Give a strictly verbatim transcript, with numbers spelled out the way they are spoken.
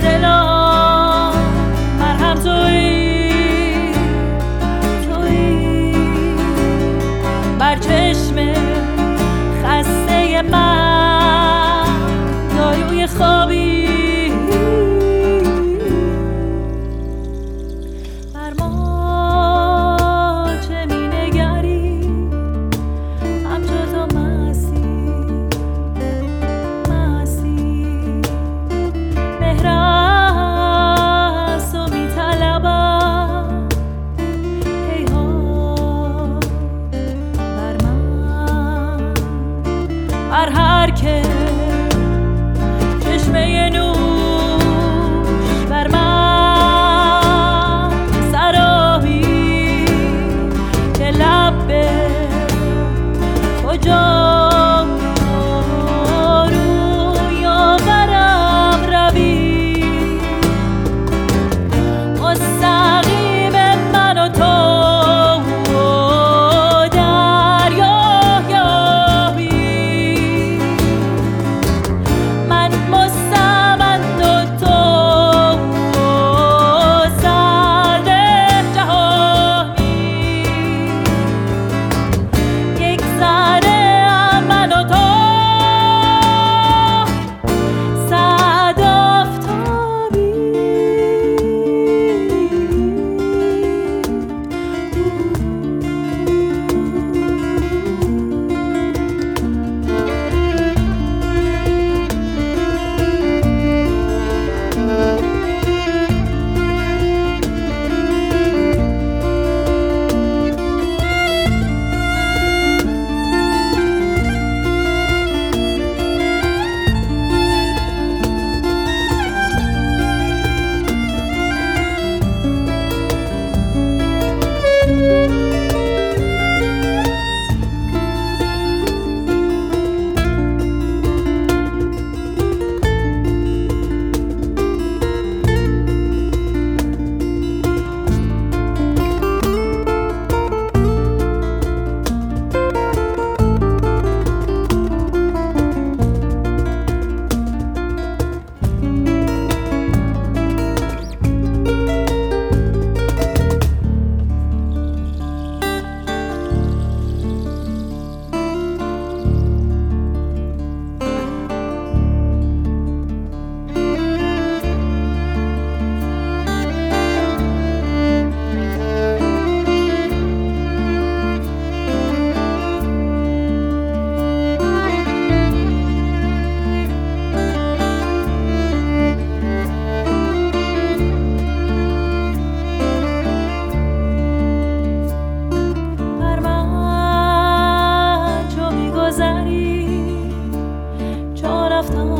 دلا مرهم تویی، تویی بر چشم خسته من داروی خوابی. بر ما چه می نگری همچو تو مسی، مسی مهر از تو می طلبم هیهات بر من، بر هر که چشمه نوش بر من سرابی که لب به کجا روی آورم روی، مستقیم من و تو دریا یابی، من مستمند و تو سرد جهانی، یک ذره من و تو صد آفتابی. بر من چو می‌گذری چو رفتم